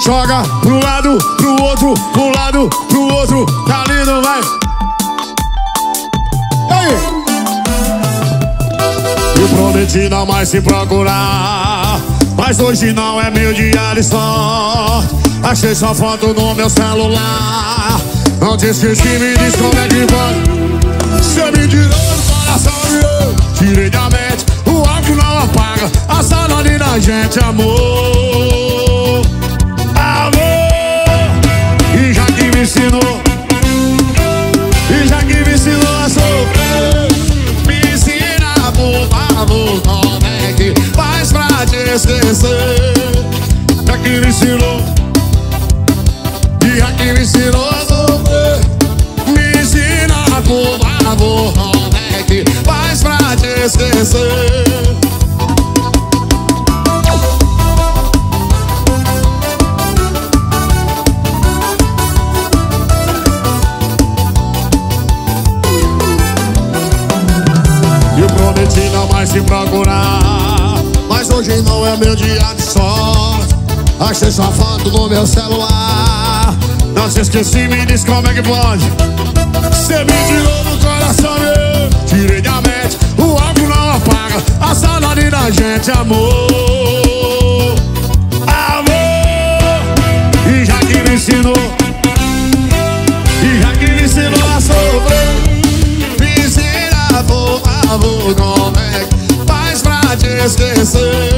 joga pro lado, pro outro, pro lado, pro outro. Tá lindo, vai. Aí. Eu prometi não mais se procurar, mas hoje não é meu dia de sorte. Achei sua foto no meu celular. Não te esqueci, me diz como é que pode. Cê me tirou do coração e eu tirei da mente. O álcool não apaga a saudade da gente, amor. Amor. E já que me ensinou, e já que me ensinou a sofrer, me ensina, por favor, como é que faz pra te esquecer. Já que me ensinou, e já que me ensinou a sofrer, me ensina, por favor, como é que faz pra te esquecer. Eu prometi não mais se procurar, mas hoje não é meu dia de sorte. Achei sua foto no meu celular. Não se esqueci, me diz como é que pode. Cê me tirou do coração e eu tirei da mente. O álcool não apaga a saudade da gente, amor. Amor. E já que me ensinou, e já que me ensinou a sofrer, me ensina, por favor, como é que faz pra te esquecer.